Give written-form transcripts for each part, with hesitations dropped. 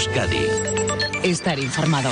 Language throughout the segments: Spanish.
Euskadi. Estar informado.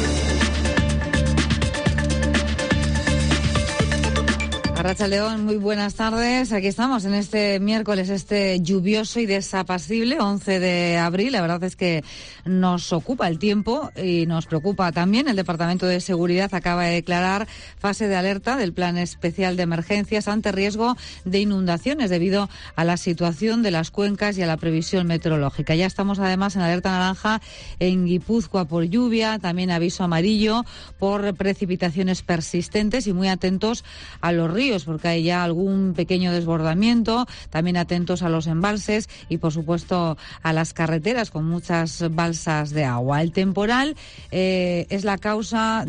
Arratsaldeón, muy buenas tardes. Aquí estamos en este miércoles, lluvioso y desapacible, 11 de abril. La verdad es que nos ocupa el tiempo y nos preocupa también. El Departamento de Seguridad acaba de declarar fase de alerta del Plan Especial de Emergencias ante riesgo de inundaciones debido a la situación de las cuencas y a la previsión meteorológica. Ya estamos además en alerta naranja en Guipúzcoa por lluvia, también aviso amarillo por precipitaciones persistentes y muy atentos a los ríos, porque hay ya algún pequeño desbordamiento, también atentos a los embalses y por supuesto a las carreteras con muchas balsas de agua. El temporal es la causa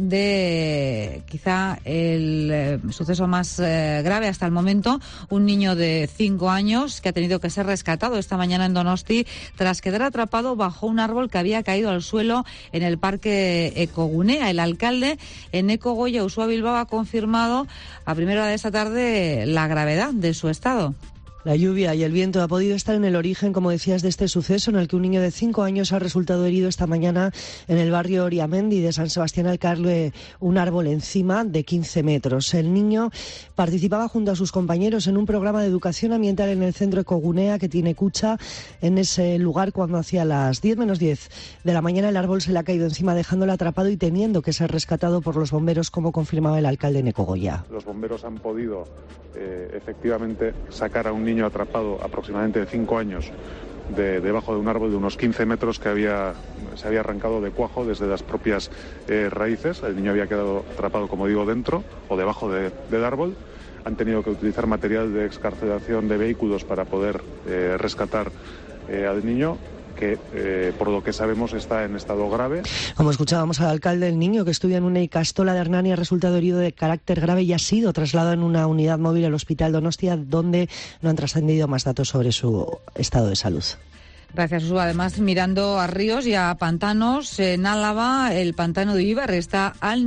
de quizá el suceso más grave hasta el momento, un niño de 5 años que ha tenido que ser rescatado esta mañana en Donosti tras quedar atrapado bajo un árbol que había caído al suelo en el parque Ecogunea. El alcalde en Ecogoya, Uxue Bilbao, ha confirmado a primera hora de esta tarde la gravedad de su estado. La lluvia y el viento ha podido estar en el origen, como decías, de este suceso en el que un niño de 5 años ha resultado herido esta mañana en el barrio Oriamendi de San Sebastián al caerle un árbol encima de 15 metros. El niño participaba junto a sus compañeros en un programa de educación ambiental en el centro Ecogunea que tiene Cucha. En ese lugar, cuando hacia las 10 menos 10 de la mañana, el árbol se le ha caído encima, dejándolo atrapado y teniendo que ser rescatado por los bomberos, como confirmaba el alcalde en Ecogoya. Los bomberos han podido efectivamente sacar a un niño atrapado aproximadamente de 5 años debajo de un árbol de unos 15 metros que se había arrancado de cuajo desde las propias raíces. El niño había quedado atrapado, como digo, dentro o debajo del árbol. Han tenido que utilizar material de excarcelación de vehículos para poder rescatar al niño, que por lo que sabemos está en estado grave. Como escuchábamos al alcalde, el niño que estudia en una Ikastola de Hernani ha resultado herido de carácter grave y ha sido trasladado en una unidad móvil al hospital Donostia, donde no han trascendido más datos sobre su estado de salud. Gracias, Uxue. Además, mirando a ríos y a pantanos, en Álava el pantano de Ibar está al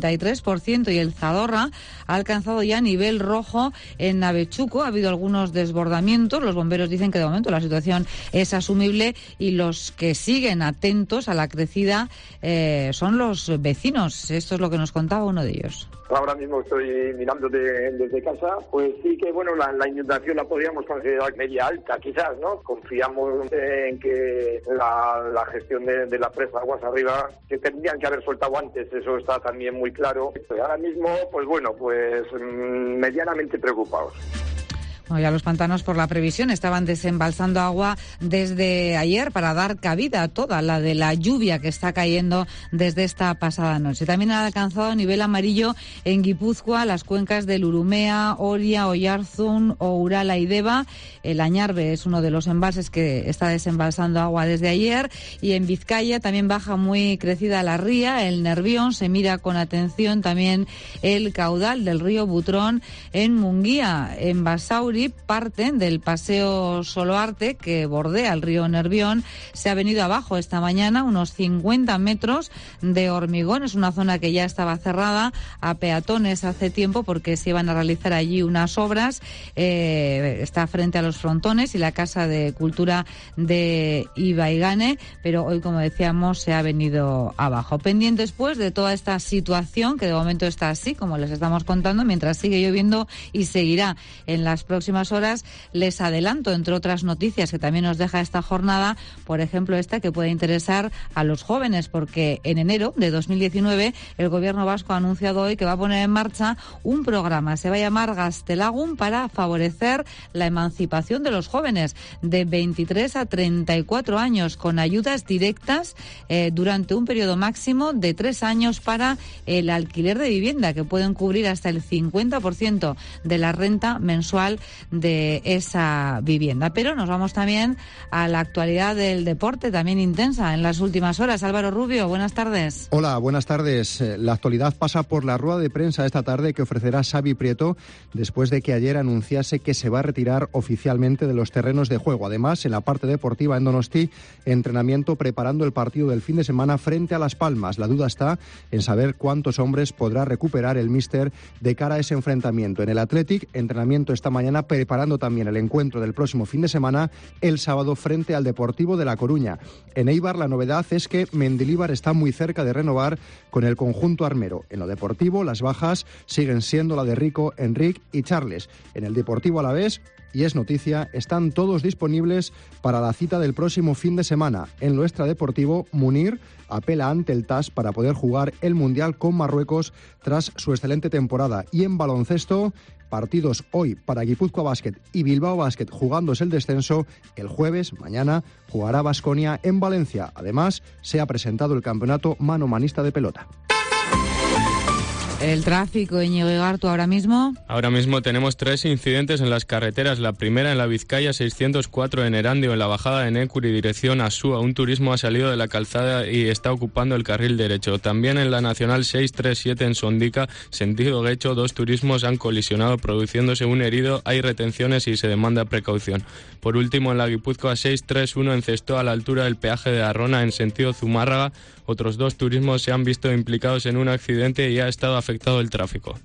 93% y el Zadorra ha alcanzado ya nivel rojo en Avechuco. Ha habido algunos desbordamientos. Los bomberos dicen que de momento la situación es asumible y los que siguen atentos a la crecida son los vecinos. Esto es lo que nos contaba uno de ellos. Ahora mismo estoy mirando desde casa, pues sí que bueno, la inundación la podríamos considerar media alta, quizás, ¿no? Confiamos en que la gestión de la presa aguas arriba, que tendrían que haber soltado antes, eso está también muy claro. Ahora mismo, pues bueno, pues medianamente preocupados. Bueno, ya los pantanos, por la previsión, estaban desembalsando agua desde ayer para dar cabida a toda la de la lluvia que está cayendo desde esta pasada noche. También ha alcanzado nivel amarillo en Guipúzcoa las cuencas del Urumea, Oria, Oyarzun, Ourala y Deba. El Añarbe es uno de los embalses que está desembalsando agua desde ayer. Y en Vizcaya también baja muy crecida la ría, el Nervión. Se mira con atención también el caudal del río Butrón en Munguía. En Basauri, parte del paseo Soloarte, que bordea el río Nervión, se ha venido abajo esta mañana, unos 50 metros de hormigón. Es una zona que ya estaba cerrada a peatones hace tiempo porque se iban a realizar allí unas obras. Está frente a los frontones y la Casa de Cultura de Ibaigane, pero hoy, como decíamos, se ha venido abajo. Pendientes, pues, de toda esta situación, que de momento está así, como les estamos contando, mientras sigue lloviendo y seguirá en las próximas horas. Les adelanto, entre otras noticias que también nos deja esta jornada, por ejemplo, esta que puede interesar a los jóvenes, porque en enero de 2019 el Gobierno vasco ha anunciado hoy que va a poner en marcha un programa, se va a llamar Gaztelagun, para favorecer la emancipación de los jóvenes de 23 a 34 años, con ayudas directas durante un periodo máximo de 3 años para el alquiler de vivienda, que pueden cubrir hasta el 50% de la renta mensual de esa vivienda. Pero nos vamos también a la actualidad del deporte, también intensa en las últimas horas. Álvaro Rubio, buenas tardes. Hola, buenas tardes. La actualidad pasa por la rueda de prensa esta tarde que ofrecerá Xavi Prieto después de que ayer anunciase que se va a retirar oficialmente de los terrenos de juego. Además, en la parte deportiva en Donosti, entrenamiento preparando el partido del fin de semana frente a Las Palmas. La duda está en saber cuántos hombres podrá recuperar el míster de cara a ese enfrentamiento. En el Athletic, entrenamiento esta mañana está preparando también el encuentro del próximo fin de semana, el sábado, frente al Deportivo de La Coruña. En Eibar la novedad es que Mendilibar está muy cerca de renovar con el conjunto armero. En lo deportivo, las bajas siguen siendo la de Rico, Enric y Charles. En el Deportivo Alavés, y es noticia, están todos disponibles para la cita del próximo fin de semana. En lo extradeportivo, Munir apela ante el TAS para poder jugar el Mundial con Marruecos tras su excelente temporada. Y en baloncesto, partidos hoy para Guipúzcoa Basket y Bilbao Basket jugándose el descenso. El jueves, mañana, jugará Baskonia en Valencia. Además, se ha presentado el campeonato mano-manista de pelota. El tráfico, Íñigo Igartu, ahora mismo. Ahora mismo tenemos 3 incidentes en las carreteras. La primera en la Vizcaya 604 en Erandio, en la bajada de Nécuri, dirección a Súa. Un turismo ha salido de la calzada y está ocupando el carril derecho. También en la Nacional 637 en Sondica, sentido Guecho, 2 turismos han colisionado produciéndose un herido. Hay retenciones y se demanda precaución. Por último, en la Guipúzcoa 631 en Cestoa, a la altura del peaje de Arrona en sentido Zumárraga, otros 2 turismos se han visto implicados en un accidente y ha estado afectado el tráfico.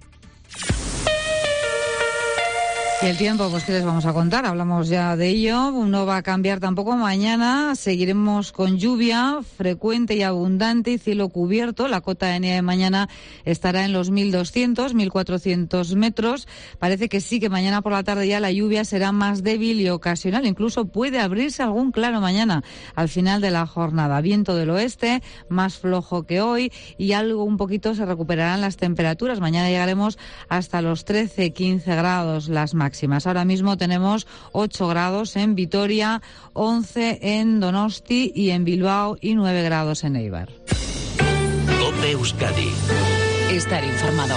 Y el tiempo, pues ¿qué les vamos a contar? Hablamos ya de ello, no va a cambiar tampoco mañana, seguiremos con lluvia frecuente y abundante y cielo cubierto. La cota de nieve mañana estará en los 1.200, 1.400 metros. Parece que sí, que mañana por la tarde ya la lluvia será más débil y ocasional, incluso puede abrirse algún claro mañana al final de la jornada. Viento del oeste, más flojo que hoy y algo un poquito se recuperarán las temperaturas. Mañana llegaremos hasta los 13-15 grados las máximas. Ahora mismo tenemos 8 grados en Vitoria, 11 en Donosti y en Bilbao y 9 grados en Eibar. COPE Euskadi. Estar informado.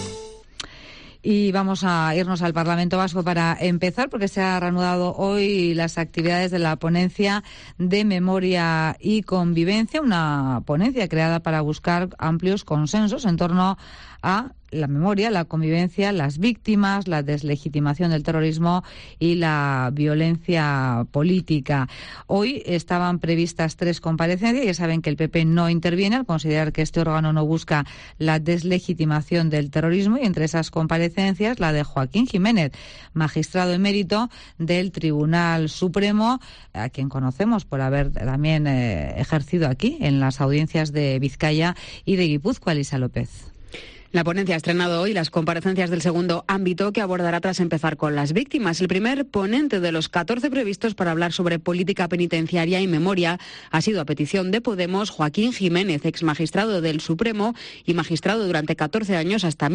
Y vamos a irnos al Parlamento Vasco para empezar, porque se ha reanudado hoy las actividades de la ponencia de memoria y convivencia, una ponencia creada para buscar amplios consensos en torno a la memoria, la convivencia, las víctimas, la deslegitimación del terrorismo y la violencia política. Hoy estaban previstas 3 comparecencias. Ya saben que el PP no interviene al considerar que este órgano no busca la deslegitimación del terrorismo, y entre esas comparecencias la de Joaquín Jiménez, magistrado emérito del Tribunal Supremo, a quien conocemos por haber también ejercido aquí en las audiencias de Vizcaya y de Guipúzcoa. Elisa López. La ponencia ha estrenado hoy las comparecencias del segundo ámbito, que abordará tras empezar con las víctimas. El primer ponente de los 14 previstos para hablar sobre política penitenciaria y memoria ha sido, a petición de Podemos, Joaquín Jiménez, ex magistrado del Supremo y magistrado durante 14 años hasta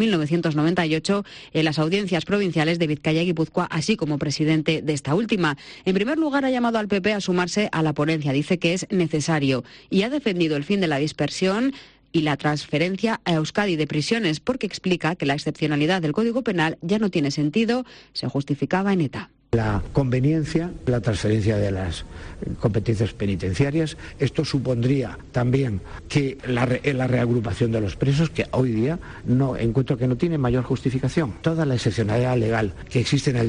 1998 en las audiencias provinciales de Vizcaya y Guipúzcoa, así como presidente de esta última. En primer lugar, ha llamado al PP a sumarse a la ponencia. Dice que es necesario y ha defendido el fin de la dispersión y la transferencia a Euskadi de prisiones, porque explica que la excepcionalidad del Código Penal ya no tiene sentido, se justificaba en ETA. La conveniencia, la transferencia de las competencias penitenciarias, esto supondría también que la reagrupación de los presos, que hoy día no encuentro que no tiene mayor justificación. Toda la excepcionalidad legal que existe en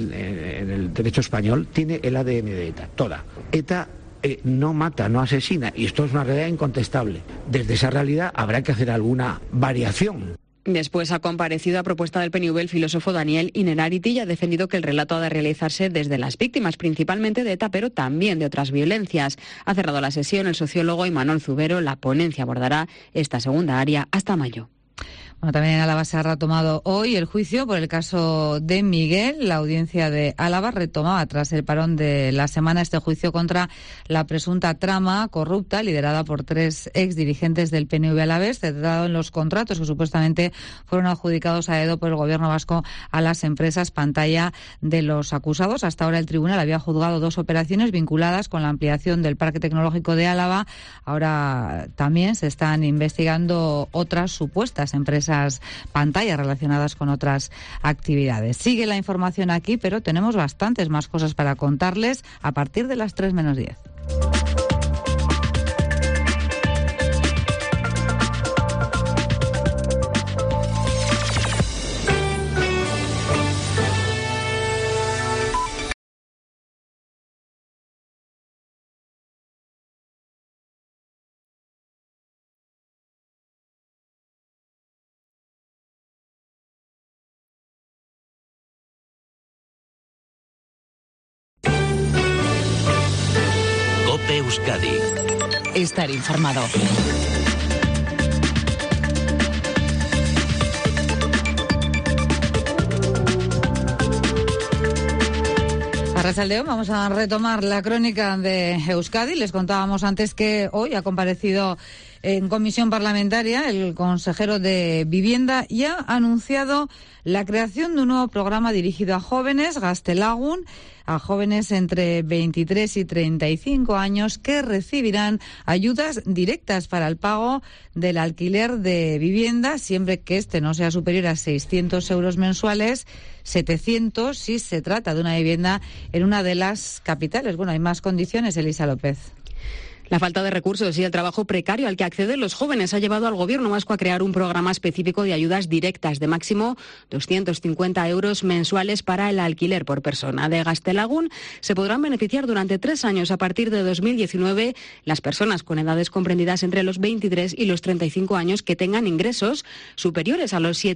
el derecho español tiene el ADN de ETA, toda. ETA no mata, no asesina, y esto es una realidad incontestable. Desde esa realidad habrá que hacer alguna variación. Después ha comparecido a propuesta del PNV el filósofo Daniel Innerarity y ha defendido que el relato ha de realizarse desde las víctimas, principalmente de ETA, pero también de otras violencias. Ha cerrado la sesión el sociólogo Imanol Zubero. La ponencia abordará esta segunda área hasta mayo. Bueno, también en Álava se ha retomado hoy el juicio por el caso de Miguel. La audiencia de Álava retomaba tras el parón de la semana este juicio contra la presunta trama corrupta liderada por 3 exdirigentes del PNV alavés, centrado en los contratos que supuestamente fueron adjudicados a dedo por el gobierno vasco a las empresas pantalla de los acusados. Hasta ahora el tribunal había juzgado 2 operaciones vinculadas con la ampliación del Parque Tecnológico de Álava. Ahora también se están investigando otras supuestas empresas pantallas relacionadas con otras actividades. Sigue la información aquí, pero tenemos bastantes más cosas para contarles a partir de las 3 menos 10. COPE Euskadi. Estar informado. Arratsaldeon, vamos a retomar la crónica de Euskadi. Les contábamos antes que hoy ha comparecido en comisión parlamentaria el consejero de Vivienda y ha anunciado la creación de un nuevo programa dirigido a jóvenes, Gaztelagun, a jóvenes entre 23 y 35 años que recibirán ayudas directas para el pago del alquiler de vivienda, siempre que este no sea superior a 600 euros mensuales, 700 si se trata de una vivienda en una de las capitales. Bueno, hay más condiciones, Elisa López. La falta de recursos y el trabajo precario al que acceden los jóvenes ha llevado al Gobierno vasco a crear un programa específico de ayudas directas de máximo 250 euros mensuales para el alquiler por persona. De Gaztelagun se podrán beneficiar durante 3 años a partir de 2019 las personas con edades comprendidas entre los 23 y los 35 años que tengan ingresos superiores a los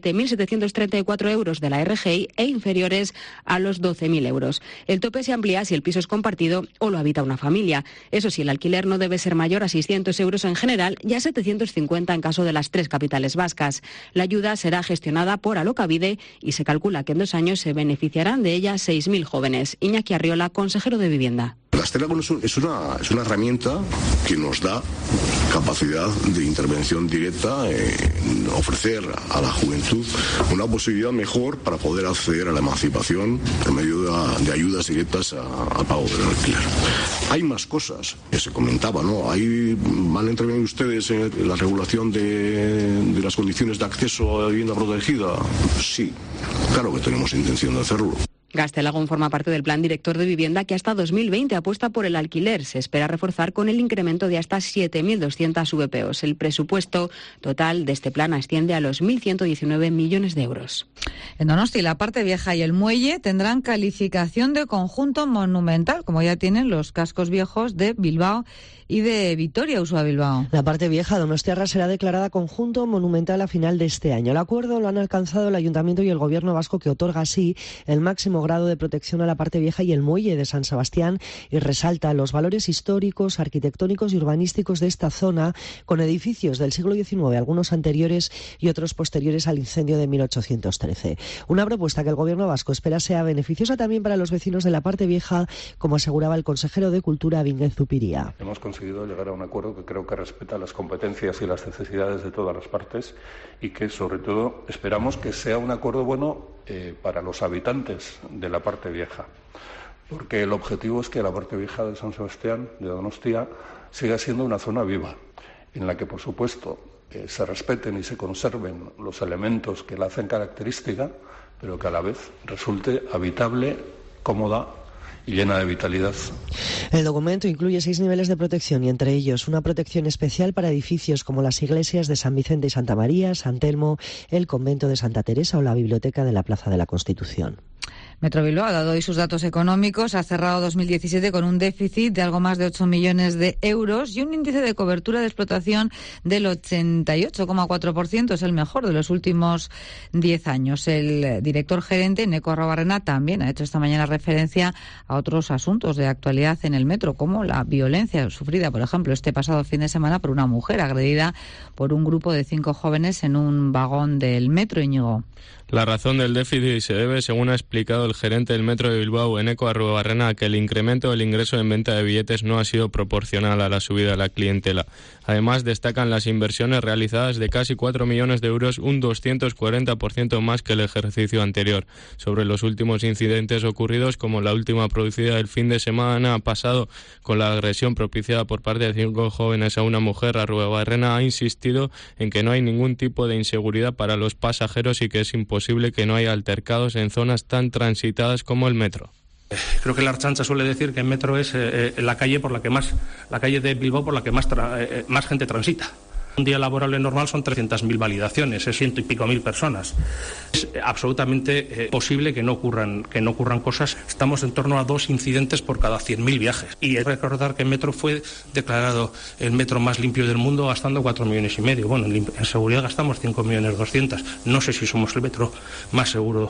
7.734 euros de la RGI e inferiores a los 12.000 euros. El tope se amplía si el piso es compartido o lo habita una familia. Eso sí, el alquiler no debe ser mayor a 600 euros en general y a 750 en caso de las 3 capitales vascas. La ayuda será gestionada por Alokabide y se calcula que en 2 años se beneficiarán de ella 6.000 jóvenes. Iñaki Arriola, consejero de Vivienda. Gaztelagun es una herramienta que nos da capacidad de intervención directa en ofrecer a la juventud una posibilidad mejor para poder acceder a la emancipación en medio de ayudas directas al pago del alquiler. Hay más cosas que se comentaba, ¿no? Ahí van a intervenir ustedes en la regulación de las condiciones de acceso a la vivienda protegida. Sí, claro que tenemos intención de hacerlo. Gaztelagun forma parte del Plan Director de Vivienda que hasta 2020 apuesta por el alquiler. Se espera reforzar con el incremento de hasta 7.200 VPOs. El presupuesto total de este plan asciende a los 1.119 millones de euros. En Donosti, la parte vieja y el muelle tendrán calificación de conjunto monumental, como ya tienen los cascos viejos de Bilbao y de Vitoria, Ursúa Bilbao. La parte vieja donostiarra será declarada conjunto monumental a final de este año. El acuerdo lo han alcanzado el Ayuntamiento y el Gobierno vasco, que otorga así el máximo grado de protección a la parte vieja y el muelle de San Sebastián y resalta los valores históricos, arquitectónicos y urbanísticos de esta zona, con edificios del siglo XIX, algunos anteriores y otros posteriores al incendio de 1813. Una propuesta que el Gobierno vasco espera sea beneficiosa también para los vecinos de la parte vieja, como aseguraba el consejero de Cultura, Vínguez Zupiria. Hemos conseguido llegar a un acuerdo que creo que respeta las competencias y las necesidades de todas las partes y que, sobre todo, esperamos que sea un acuerdo bueno para los habitantes de la parte vieja, porque el objetivo es que la parte vieja de San Sebastián, de Donostia, siga siendo una zona viva, en la que, por supuesto, se respeten y se conserven los elementos que la hacen característica, pero que a la vez resulte habitable, cómoda y llena de vitalidad. El documento incluye 6 niveles de protección y entre ellos una protección especial para edificios como las iglesias de San Vicente y Santa María, San Telmo, el convento de Santa Teresa o la biblioteca de la Plaza de la Constitución. Metro Bilbao ha dado hoy sus datos económicos. Ha cerrado 2017 con un déficit de algo más de 8 millones de euros y un índice de cobertura de explotación del 88,4%. Es el mejor de los últimos 10 años. El director gerente, Neco Arrobarrena, también ha hecho esta mañana referencia a otros asuntos de actualidad en el metro, como la violencia sufrida, por ejemplo, este pasado fin de semana por una mujer agredida por un grupo de 5 jóvenes en un vagón del metro. Íñigo. La razón del déficit se debe, según ha explicado el gerente del Metro de Bilbao, Eneco Arruabarrena, que el incremento del ingreso en venta de billetes no ha sido proporcional a la subida de la clientela. Además, destacan las inversiones realizadas de casi 4 millones de euros, un 240% más que el ejercicio anterior. Sobre los últimos incidentes ocurridos, como la última producida el fin de semana pasado con la agresión propiciada por parte de 5 jóvenes a una mujer, Arruabarrena ha insistido en que no hay ningún tipo de inseguridad para los pasajeros y que es imposible que no haya altercados en zonas tan transitadas como el metro. Creo que la Ertzaintza suele decir que el metro es la calle de Bilbao por la que más gente transita. Un día laborable normal son 300.000 validaciones, es 100 y pico mil personas. Es absolutamente posible que no ocurran cosas. Estamos en torno a 2 incidentes por cada 100.000 viajes. Y hay que recordar que el metro fue declarado el metro más limpio del mundo gastando 4,5 millones. Bueno, en seguridad gastamos 5,2 millones. No sé si somos el metro más seguro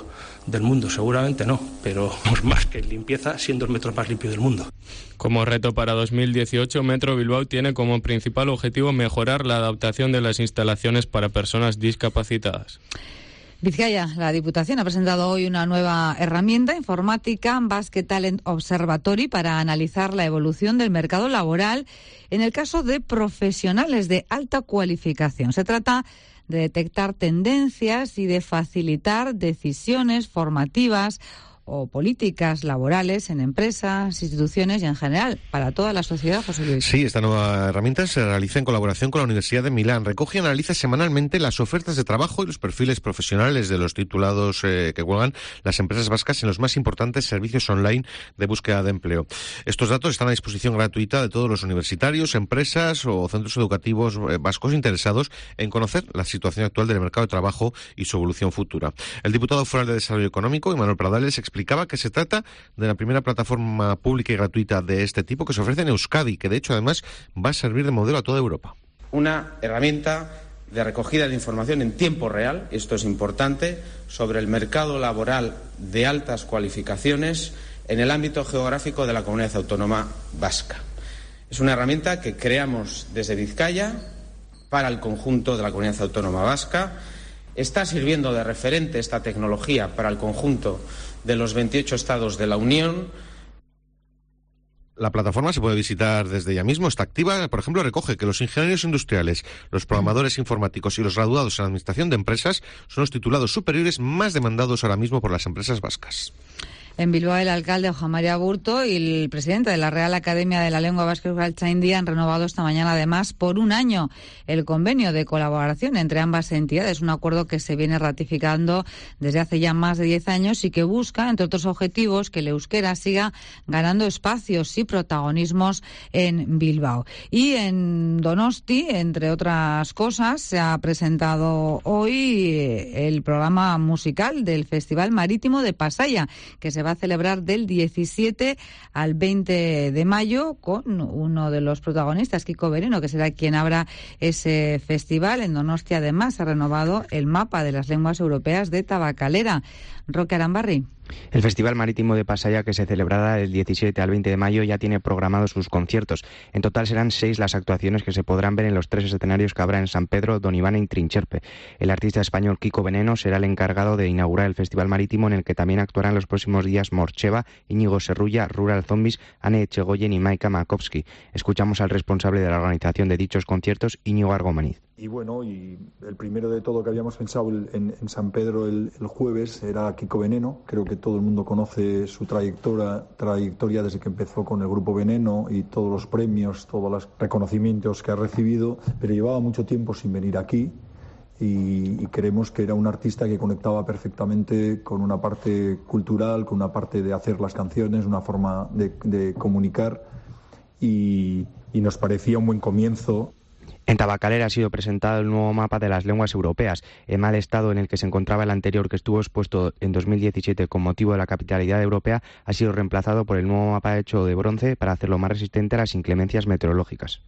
del mundo, seguramente no, pero más que limpieza, siendo el metro más limpio del mundo. Como reto para 2018, Metro Bilbao tiene como principal objetivo mejorar la adaptación de las instalaciones para personas discapacitadas. Vizcaya, la Diputación ha presentado hoy una nueva herramienta informática, Basque Talent Observatory, para analizar la evolución del mercado laboral en el caso de profesionales de alta cualificación. Se trata de detectar tendencias y de facilitar decisiones formativas o políticas laborales en empresas, instituciones y en general para toda la sociedad, José Luis. Sí, esta nueva herramienta se realiza en colaboración con la Universidad de Milán. Recoge y analiza semanalmente las ofertas de trabajo y los perfiles profesionales de los titulados que cuelgan las empresas vascas en los más importantes servicios online de búsqueda de empleo. Estos datos están a disposición gratuita de todos los universitarios, empresas o centros educativos vascos interesados en conocer la situación actual del mercado de trabajo y su evolución futura. El diputado foral de Desarrollo Económico, Imanol Pradales, explicaba que se trata de la primera plataforma pública y gratuita de este tipo que se ofrece en Euskadi, que de hecho además va a servir de modelo a toda Europa. Una herramienta de recogida de información en tiempo real, esto es importante, sobre el mercado laboral de altas cualificaciones en el ámbito geográfico de la Comunidad Autónoma Vasca. Es una herramienta que creamos desde Vizcaya para el conjunto de la Comunidad Autónoma Vasca. Está sirviendo de referente esta tecnología para el conjunto de los 28 estados de la Unión. La plataforma se puede visitar desde ya mismo, está activa. Por ejemplo, recoge que los ingenieros industriales, los programadores informáticos y los graduados en administración de empresas son los titulados superiores más demandados ahora mismo por las empresas vascas. En Bilbao, el alcalde Juan María Burto y el presidente de la Real Academia de la Lengua Vasca Euskaltzaindia han renovado esta mañana, además, por un año el convenio de colaboración entre ambas entidades, un acuerdo que se viene ratificando desde hace ya más de 10 años y que busca, entre otros objetivos, que el euskera siga ganando espacios y protagonismos en Bilbao. Y en Donosti, entre otras cosas, se ha presentado hoy el programa musical del Festival Marítimo de Pasaia, que se va a celebrar del 17 al 20 de mayo con uno de los protagonistas, Kiko Veneno, que será quien abra ese festival. En Donosti, además, se ha renovado el mapa de las lenguas europeas de Tabakalera. Roque Arambarri. El Festival Marítimo de Pasaia, que se celebrará del 17 al 20 de mayo, ya tiene programados sus conciertos. En total serán 6 las actuaciones que se podrán ver en los 3 escenarios que habrá en San Pedro, Donibane y Trincherpe. El artista español Kiko Veneno será el encargado de inaugurar el Festival Marítimo, en el que también actuarán los próximos días Morcheva, Íñigo Serrulla, Rural Zombies, Anne Echegoyen y Maika Makovsky. Escuchamos al responsable de la organización de dichos conciertos, Íñigo Argomaniz. Y bueno, y el primero de todo que habíamos pensado en San Pedro el jueves era Kiko Veneno. Creo que todo el mundo conoce su trayectoria desde que empezó con el Grupo Veneno y todos los premios, todos los reconocimientos que ha recibido, pero llevaba mucho tiempo sin venir aquí y creemos que era un artista que conectaba perfectamente con una parte cultural, con una parte de hacer las canciones, una forma de comunicar y nos parecía un buen comienzo. En Tabakalera ha sido presentado el nuevo mapa de las lenguas europeas. En mal estado en el que se encontraba el anterior, que estuvo expuesto en 2017 con motivo de la capitalidad europea, ha sido reemplazado por el nuevo mapa hecho de bronce para hacerlo más resistente a las inclemencias meteorológicas.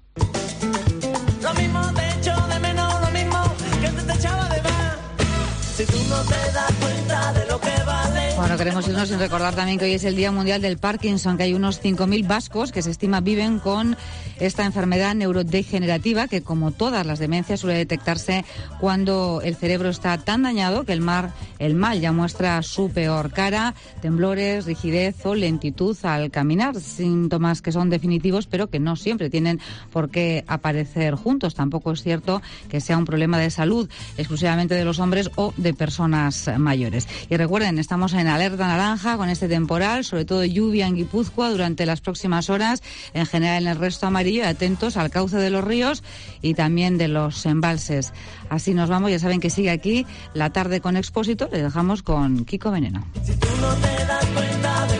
Lo mismo te echo de menos, lo mismo que te echaba de más. Si tú no te das cuenta de lo que vale. Bueno, queremos irnos sin recordar también que hoy es el Día Mundial del Parkinson, que hay unos 5.000 vascos que se estima viven con esta enfermedad neurodegenerativa que, como todas las demencias, suele detectarse cuando el cerebro está tan dañado que el mal ya muestra su peor cara: temblores, rigidez o lentitud al caminar, síntomas que son definitivos pero que no siempre tienen por qué aparecer juntos. Tampoco es cierto que sea un problema de salud exclusivamente de los hombres o de personas mayores. Y recuerden, estamos en alerta naranja con este temporal, sobre todo lluvia en Guipúzcoa durante las próximas horas, en general en el resto amarillo, y atentos al cauce de los ríos y también de los embalses. Así nos vamos, ya saben que sigue aquí la tarde con Expósito, le dejamos con Kiko Veneno. Si tú no te das cuenta de